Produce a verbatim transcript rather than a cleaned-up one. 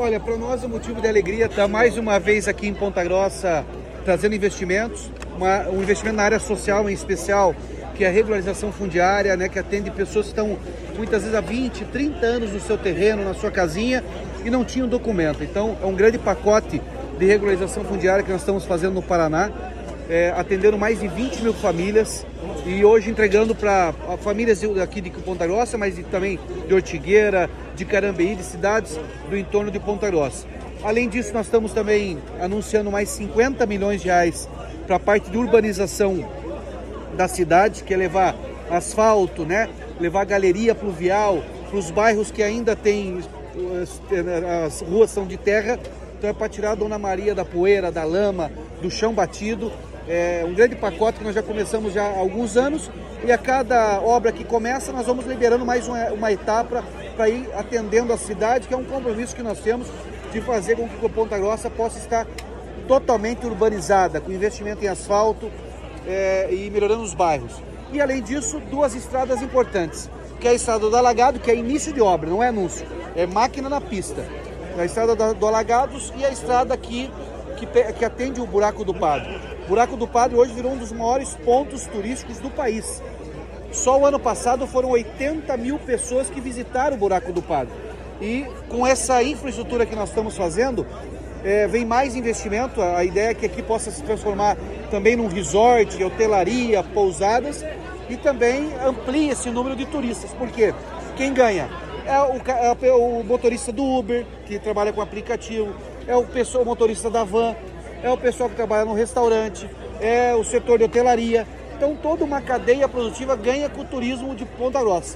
Olha, para nós é um motivo de alegria estar mais uma vez aqui em Ponta Grossa trazendo investimentos, uma, um investimento na área social em especial, que é a regularização fundiária, né, que atende pessoas que estão muitas vezes há vinte, trinta anos no seu terreno, na sua casinha e não tinham documento. Então é um grande pacote de regularização fundiária que nós estamos fazendo no Paraná, é, atendendo mais de vinte mil famílias e hoje entregando para famílias aqui de Ponta Grossa, mas também de Ortigueira, de Carambeí, de cidades do entorno de Ponta Grossa. Além disso, nós estamos também anunciando mais cinquenta milhões de reais para a parte de urbanização da cidade, que é levar asfalto, né? Levar galeria pluvial para os bairros que ainda tem, as ruas são de terra, então é para tirar a Dona Maria da poeira, da lama, do chão batido. É um grande pacote que nós já começamos já há alguns anos e a cada obra que começa nós vamos liberando mais uma, uma etapa para ir atendendo a cidade, que é um compromisso que nós temos de fazer com que o Ponta Grossa possa estar totalmente urbanizada, com investimento em asfalto é, e melhorando os bairros. E além disso, duas estradas importantes, que é a estrada do Alagado, que é início de obra, não é anúncio, é máquina na pista. A estrada do Alagados e a estrada aqui que, que atende o Buraco do Padre. O Buraco do Padre hoje virou um dos maiores pontos turísticos do país. Só o ano passado foram oitenta mil pessoas que visitaram o Buraco do Padre. E com essa infraestrutura que nós estamos fazendo, é, vem mais investimento. A ideia é que aqui possa se transformar também num resort, hotelaria, pousadas e também amplie esse número de turistas. Porque quem ganha é o, é o motorista do Uber, que trabalha com aplicativo, é o, pessoa, o motorista da van, é o pessoal que trabalha no restaurante, é o setor de hotelaria. Então toda uma cadeia produtiva ganha com o turismo de Ponta Grossa.